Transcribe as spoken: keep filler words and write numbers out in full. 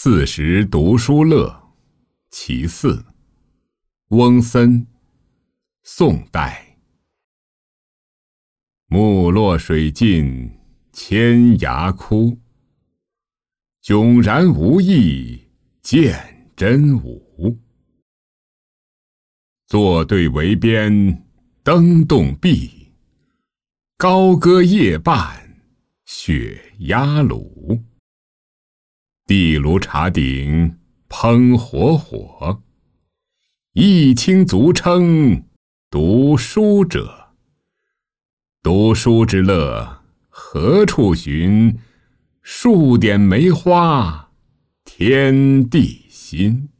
四时读书乐，其四，翁森，宋代。木落水尽千涯枯，迥然无意见真武。坐对围边灯动壁，高歌夜半雪压炉。地炉茶鼎烹火火，一清足称读书者。读书之乐何处寻？数点梅花天地心。